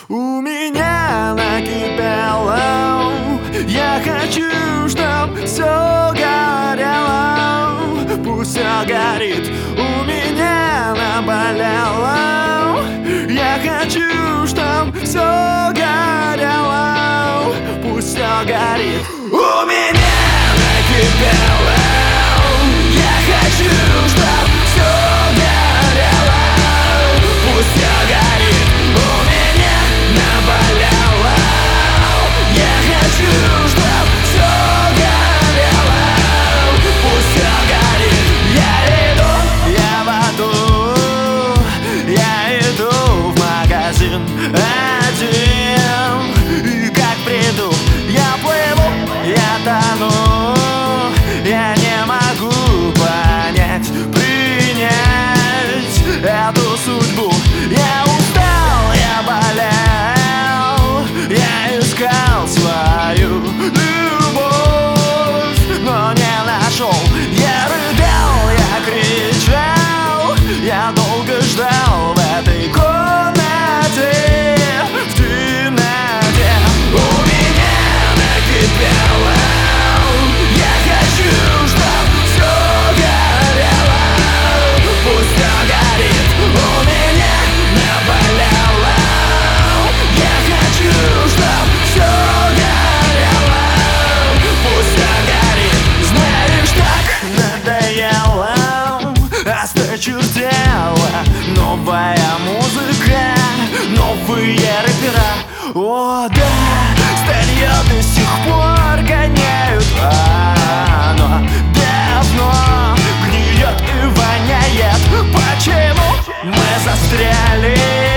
У меня накипело, я хочу, чтоб все горело. Пусть все горит, у меня наболело. Я хочу, чтоб все горело. Пусть все горит, у меня накипело. Я хочу, чтоб все горело. Пусть все горит, у меня наболело. Я хочу, чтоб все горело. Пусть все горит. Я иду в магазин один. И как приду, я плыву, я тону. Я не могу понять, принять эту судьбу. Я устал, я болел, я искал свою любовь, но не нашел. Я рыдал, я кричал, я долго ждал в этой комнате, в темноте. У меня накипело, я хочу, чтоб все горело. Пусть все горит, у меня наболело. Я хочу, чтоб все горело. Пусть все горит. Знаешь, так надоело, осточертела новая музыка, новые рэпера. О, да, старье до сих пор гоняют, оно давно гниет и воняет. Почему мы застряли